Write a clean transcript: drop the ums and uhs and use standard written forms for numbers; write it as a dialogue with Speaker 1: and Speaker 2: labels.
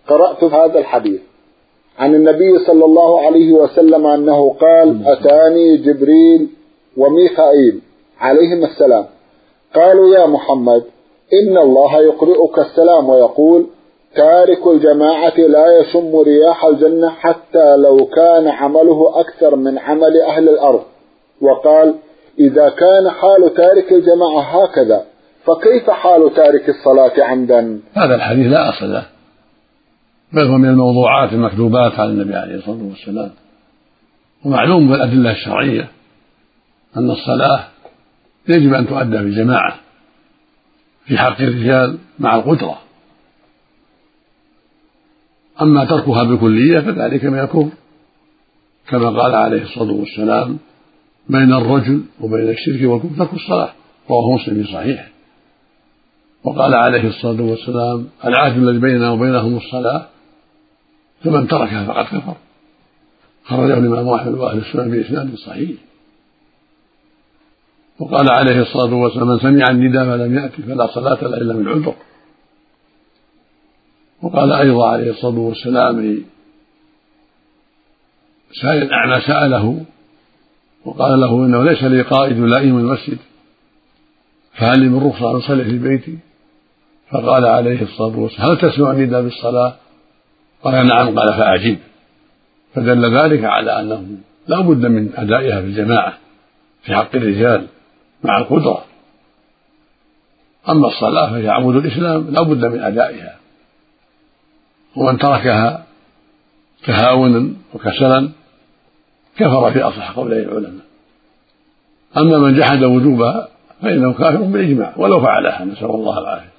Speaker 1: قرأت في هذا الحديث عن النبي صلى الله عليه وسلم أنه قال: أتاني جبريل وميكائيل عليهما السلام، قالوا: يا محمد، إن الله يقرئك السلام ويقول: تارك الجماعة لا يشم رياح الجنة حتى لو كان عمله أكثر من عمل أهل الأرض. وقال: إذا كان حال تارك الجماعة هكذا فكيف حال تارك الصلاة عمدا؟
Speaker 2: هذا الحديث لا أصل له، بل هو من الموضوعات المكذوبات على النبي عليه الصلاة والسلام. ومعلوم بالأدلة الشرعية أن الصلاة يجب أن تؤدى بجماعة في حق الرجال مع القدرة، أما تركها بالكلية فذلك من الكفر، كما قال عليه الصلاة والسلام: بين الرجل وبين الشرك والكفر ترك الصلاة، رواه مسلم في صحيح. وقال عليه الصلاة والسلام: العهد الذي بيننا وبينهم الصلاة، فمن تركها فقد كفر، خرجه الإمام أحمد وأهل السنن بإسناد صحيح. وقال عليه الصلاة والسلام: من سمع النداء فلم يأتي فلا صلاة له إلا من عذر. وقال أيضا عليه الصلاة والسلام: سائل الأعمى سأله وقال له: إنه ليس لي قائد لائم المسجد، فهل لي من رخصة أن أصلي في بيتي؟ فقال عليه الصلاة والسلام: هل تسمع النداء بالصلاة؟ قال: نعم. قال: فأعجب. فدل ذلك على أنه لا بد من أدائها في الجماعة في حق الرجال مع القدرة. أما الصلاة فهي عمود الإسلام لا بد من أدائها، ومن تركها تهاونا وكسلا كفر في أصح قولي العلماء. أما من جحد وجوبها فإنه كافر بالإجماع ولو فعلها، نسأل الله العافية.